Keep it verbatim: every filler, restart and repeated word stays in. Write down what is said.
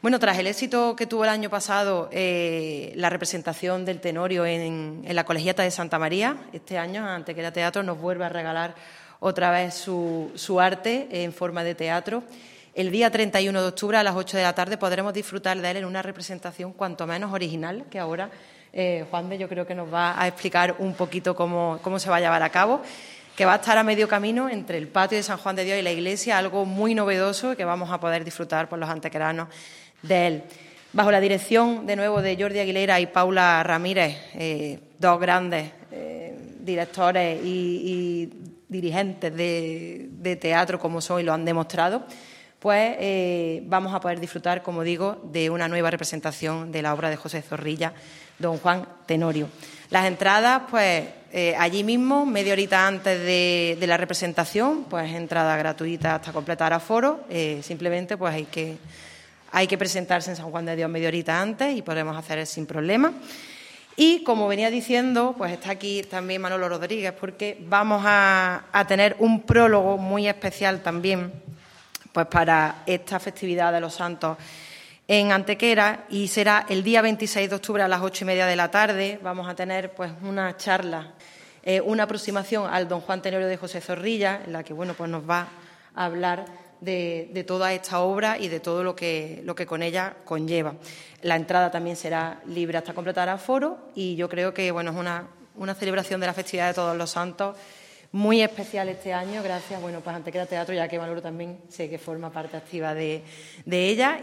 Bueno, tras el éxito que tuvo el año pasado eh, la representación del Tenorio en, en la Colegiata de Santa María, este año Antequera Teatro nos vuelve a regalar otra vez su, su arte en forma de teatro. El día treinta y uno de octubre a las ocho de la tarde podremos disfrutar de él en una representación cuanto menos original, que ahora eh, Juan de yo creo que nos va a explicar un poquito cómo, cómo se va a llevar a cabo, que va a estar a medio camino entre el patio de San Juan de Dios y la iglesia, algo muy novedoso y que vamos a poder disfrutar por los antequeranos de él. Bajo la dirección, de nuevo, de Jordi Aguilera y Paula Ramírez, eh, dos grandes eh, directores y, y dirigentes de, de teatro como son y lo han demostrado, pues eh, vamos a poder disfrutar, como digo, de una nueva representación de la obra de José Zorrilla, Don Juan Tenorio. Las entradas, pues eh, allí mismo, media horita antes de, de la representación, pues entrada gratuita hasta completar aforo, eh, simplemente pues hay que... Hay que presentarse en San Juan de Dios media horita antes y podemos hacer sin problema. Y, como venía diciendo, pues está aquí también Manolo Rodríguez, porque vamos a, a tener un prólogo muy especial también pues para esta festividad de los Santos en Antequera, y será el día veintiséis de octubre a las ocho y media de la tarde. Vamos a tener pues una charla, eh, una aproximación al Don Juan Tenorio de José Zorrilla, en la que bueno pues nos va a hablar De, de toda esta obra y de todo lo que, lo que con ella conlleva. La entrada también será libre hasta completar aforo y yo creo que bueno, es una, una celebración de la festividad de Todos los Santos muy especial este año, gracias bueno, pues Antequera Teatro, ya que Manolo también sé que forma parte activa de, de ella.